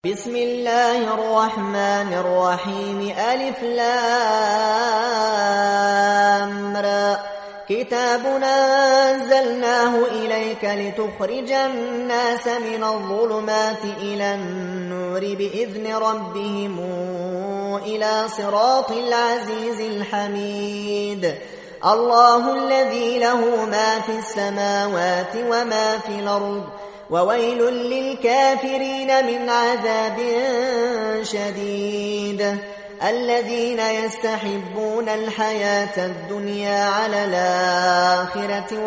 بسم الله الرحمن الرحيم ألف لام را كتاب أنزلناه إليك لتخرج الناس من الظلمات إلى النور بإذن ربهم إلى صراط العزيز الحميد الله الذي له ما في السماوات وما في الأرض وويل للكافرين من عذاب شديد الذين يستحبون الحياة الدنيا على الآخرة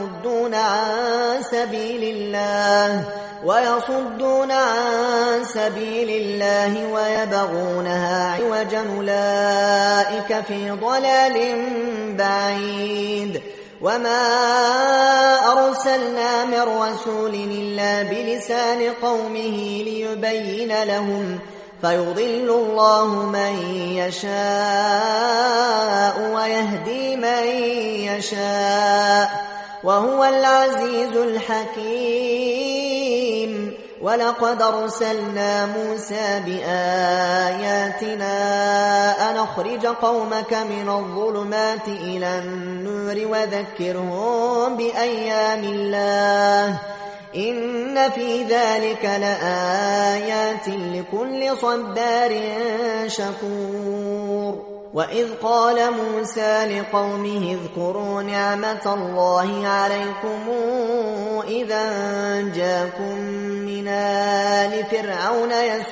ويصدون عن سبيل الله ويبغونها عوجا أولئك في ضلال بعيد وما أرسلنا من رسول إلا بلسان قومه ليبين لهم فيضل الله من يشاء ويهدي من يشاء وهو العزيز الحكيم ولقد أرسلنا موسى بآياتنا أن أخرج قومك من الظلمات إلى النور وذكرهم بأيام الله إن في ذلك لآيات لكل صبار شكور وإذ قال موسى لقومه اذكروا نعمة الله عليكم إذا جاءكم من آل فرعون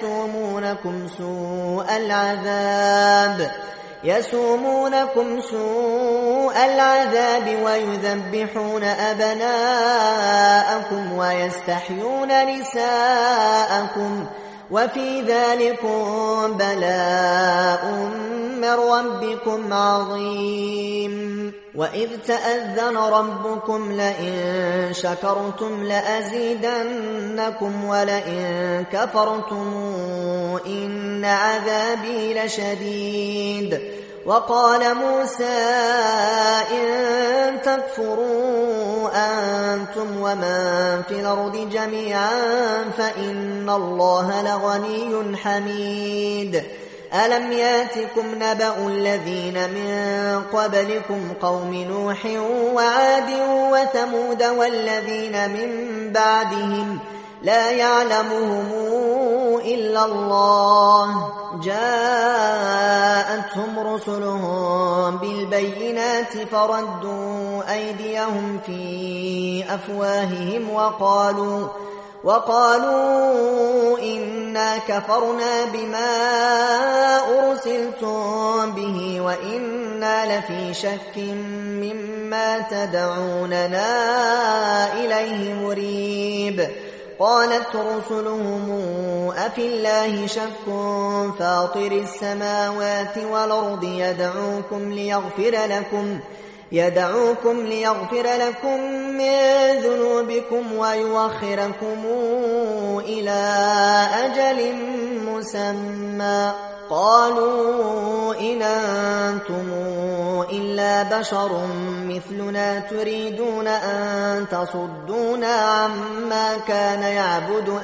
يسومونكم سوء العذاب ويذبحون أبناءكم ويستحيون نساءكم وفي ذلكم بلاء من ربكم عظيم وإذ تأذن ربكم لئن شكرتم لأزيدنكم ولئن كفرتم إن عذابي لشديد وقال موسى إن تكفروا أنتم ومن في الأرض جميعا فإن الله لغني حميد ألم ياتكم نبأ الذين من قبلكم قوم نوح وعاد وثمود والذين من بعدهم لا يعلمهم إلا الله جاءتهم رسلهم بالبينات فردوا أيديهم في أفواههم وقالوا إنا كفرنا بما أرسلتم به وإنا لفي شك مما تدعوننا إليه مريب قالت رسلهم أفي الله شك فاطر السماوات والأرض يدعوكم ليغفر لكم من ذنوبكم ويؤخركم إلى أجل مسمى قالوا إن أنتم إلا بشر مثلنا تريدون أن تصدونا عما كان يعبد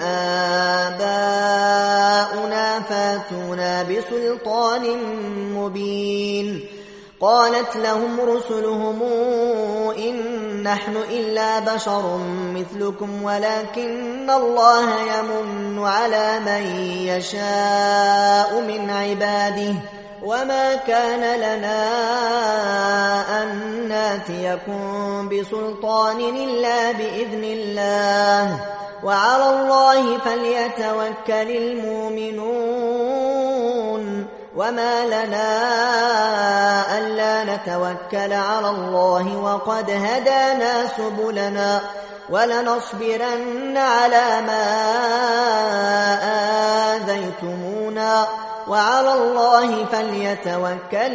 آباؤنا فاتونا بسلطان مبين قالت لهم رسلهم إن نحن إلا بشر مثلكم ولكن الله يمن على من يشاء من عباده وما كان لنا أن ناتيكم بسلطان إلا بإذن الله وعلى الله فليتوكل المؤمنون وما لنا ألا نتوكل على الله وقد هدانا سبلنا ولنصبرن على ما آذيتمونا وعلى الله فليتوكل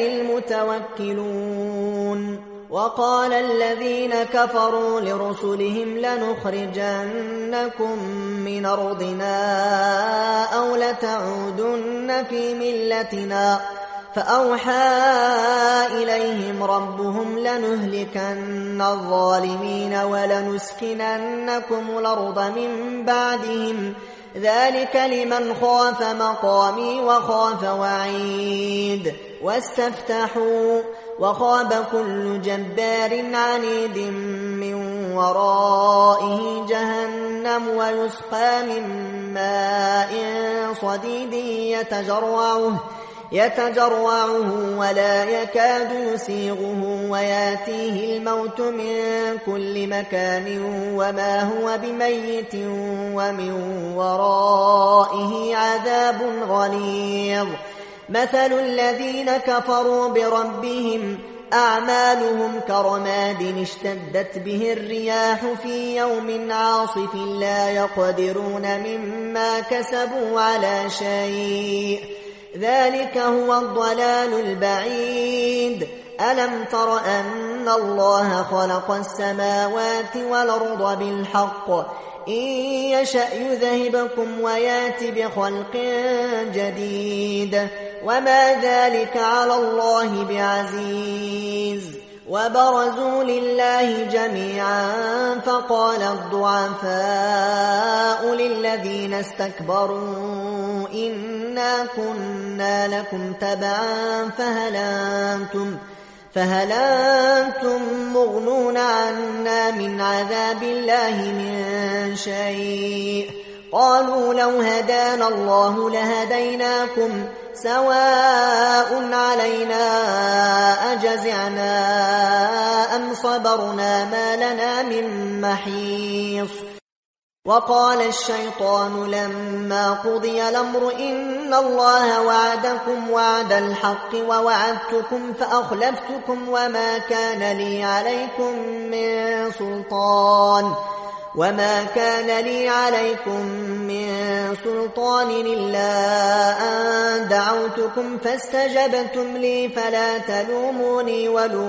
المتوكلون وقال الذين كفروا لرسلهم لنخرجنكم من أرضنا أو لتعودن في ملتنا فأوحى إليهم ربهم لنهلكن الظالمين ولنسكننكم الأرض من بعدهم ذلك لمن خاف مقامي وخاف وعيد واستفتحوا وخاب كل جبار عنيد من ورائه جهنم ويسقى من ماء صديد يتجرعه ولا يكاد يسيغه وياتيه الموت من كل مكان وما هو بميت ومن ورائه عذاب غليظ مثل الذين كفروا بربهم أعمالهم كرماد اشتدت به الرياح في يوم عاصف لا يقدرون مما كسبوا على شيء ذلك هو الضلال البعيد ألم تر أن الله خلق السماوات والأرض بالحق إن يشأ يذهبكم ويات بخلق جديد وما ذلك على الله بعزيز وبرزوا لله جميعا فقال الضعفاء للذين استكبروا إنا كنا لكم تبعا فهل أنتم مغنون عنا من عذاب الله من شيء قالوا لو هدانا الله لهديناكم سواء علينا أجزعنا أم صبرنا ما لنا من محيص وقال الشيطان لما قضي الأمر إن الله وعدكم وعد الحق ووعدتكم فأخلفتكم وما كان لي عليكم من سلطان إلا أن دعوتكم فاستجبتم لي فلا تلوموني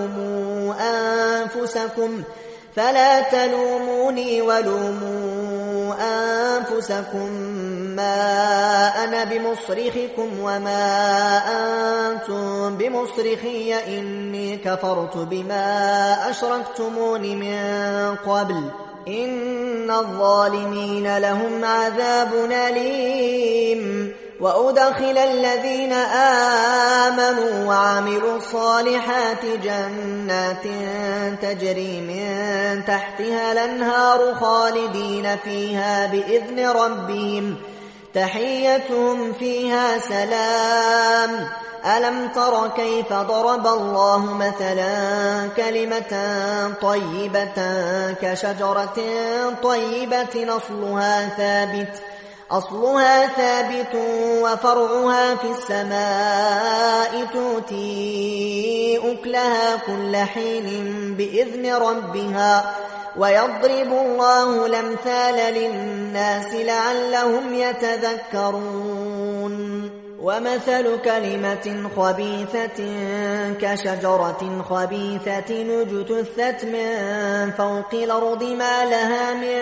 ولوموا أنفسكم ما أنا بمصرخكم وما أنتم بمصرخي إني كفرت بما أشركتمون من قبل إن الظالمين لهم عذاب أليم وأدخل الذين آمنوا وعملوا الصالحات جنات تجري من تحتها الأنهار خالدين فيها بإذن ربهم تحيتهم فيها سلام ألم تر كيف ضرب الله مثلا كلمة طيبة كشجرة طيبة أصلها ثابت وفرعها في السماء تؤتي أكلها كل حين بإذن ربها ويضرب الله الأمثال للناس لعلهم يتذكرون ومثل كلمة خبيثة كشجرة خبيثة اجتثت من فوق الأرض ما لها من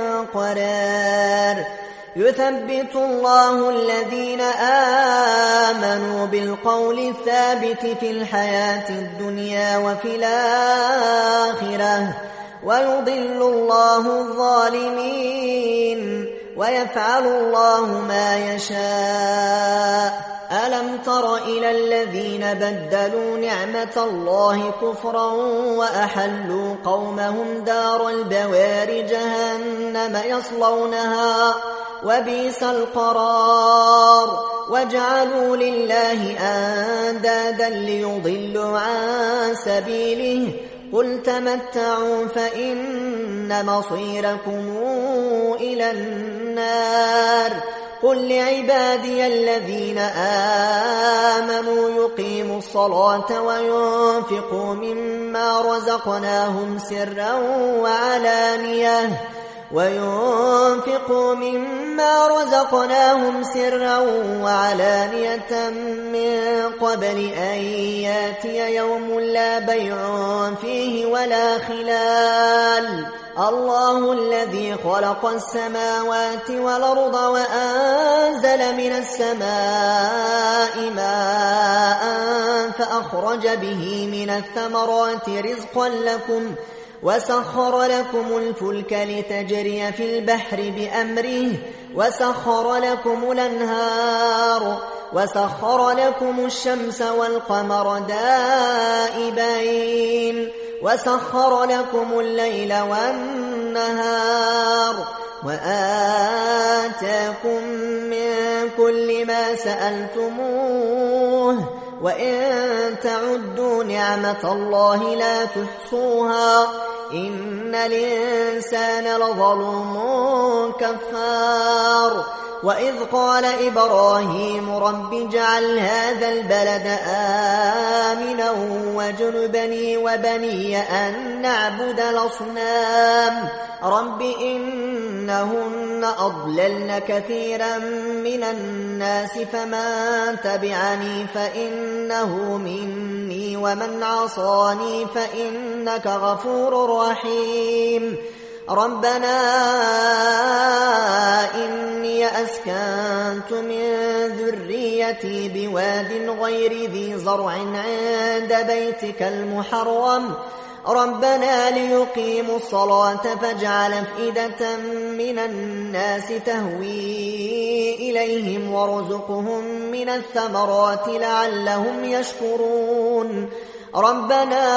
قرار يثبت الله الذين آمنوا بالقول الثابت في الحياة الدنيا وفي الآخرة ويضل الله الظالمين ويفعل الله ما يشاء ألم تر إلى الذين بدلوا نعمة الله كفرا وأحلوا قومهم دار البوار جهنم يصلونها وبئس القرار وجعلوا لله أندادا ليضلوا عن سبيله قل تمتعوا فإن مصيركم إلى النار قل لعبادي الذين آمنوا يقيموا الصلاة وينفقوا مما رزقناهم سرا وعلانية من قبل أن ياتي يوم لا بيع فيه ولا خلال الله الذي خلق السماوات والأرض وأنزل من السماء ماء فأخرج به من الثمرات رزقا لكم وسخر لكم الفلك لتجري في البحر بأمره وسخر لكم الأنهار وسخر لكم الشمس والقمر دائبين وسخر لكم الليل والنهار وآتاكم من كل ما سألتموه وإن تعدوا نعمة الله لا تحصوها إن الإنسان لظلوم كفار وإذ قال إبراهيم رب اجعل هذا البلد آمنا واجنبني وبني أن نعبد الأصنام رب إنهن أضللن كثيرا من الناس فمن تبعني فإنه مني ومن عصاني فإنك غفور رحيم ربنا إني أسكنت من ذريتي بواد غير ذي زرع عند بيتك المحرم ربنا ليقيموا الصلاة فاجعل أفئدة من الناس تهوي إليهم وارزقهم من الثمرات لعلهم يشكرون ربنا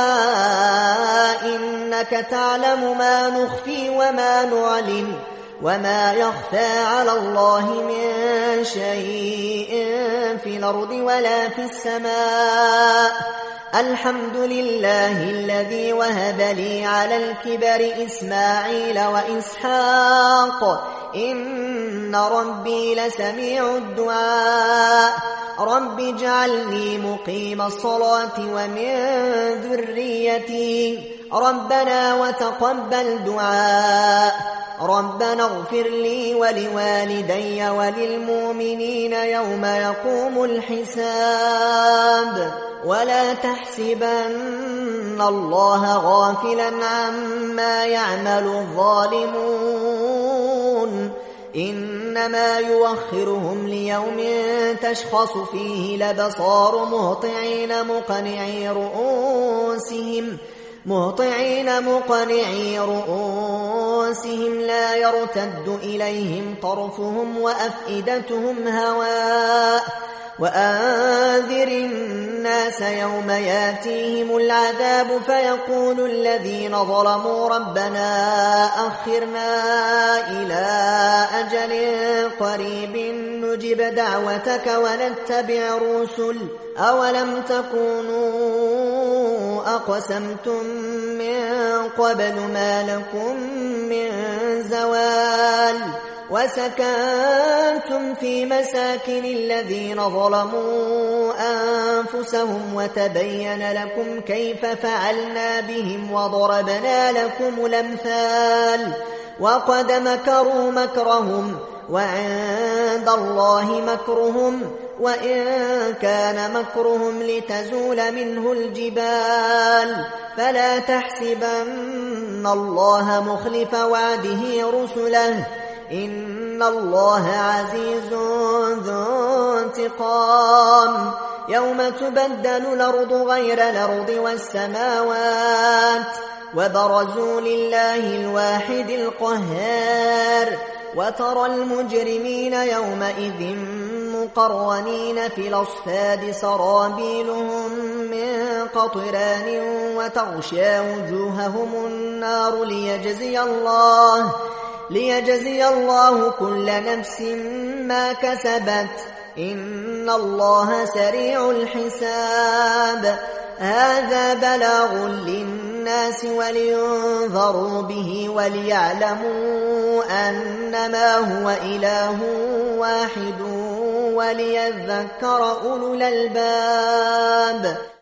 إنك تعلم ما نخفي وما نعلن وما يخفى على الله من شيء في الأرض ولا في السماء الحمد لله الذي وهب لي على الكبر إسماعيل وإسحاق إن ربي لسميع الدعاء رب اجعلني مقيم الصلاة ومن ذريتي ربنا وتقبل دعاء ربنا اغفر لي ولوالدي وللمؤمنين يوم يقوم الحساب ولا تحسبن الله غافلا عما يعمل الظالمون إنما يوخرهم ليوم تشخص فيه الأبصار مهطعين مقنعي رؤوسهم لا يرتد إليهم طرفهم وأفئدتهم هواء وأنذر الناس يوم ياتيهم العذاب فيقول الذين ظلموا ربنا أخرنا إلى أجل قريب نجب دعوتك ونتبع الرسل أولم تكونوا أقسمتم من قبل ما لكم من زوال وسكنتم في مساكن الذين ظلموا أنفسهم وتبين لكم كيف فعلنا بهم وضربنا لكم الأمثال وقد مكروا مكرهم وعند الله مكرهم وإن كان مكرهم لتزول منه الجبال فلا تحسبن الله مخلف وعده رسله إن الله عزيز ذو انتقام يوم تبدل الأرض غير الأرض والسماوات وبرزوا لله الواحد القهار وترى المجرمين يومئذ مقرنين في الأصفاد سرابيلهم من قطران وتغشى وجوههم النار ليجزي الله كل نفس ما كسبت إن الله سريع الحساب هذا بلاغ للناس ولينذروا به وليعلموا أنما هو إله واحد وليذكر أولو الألباب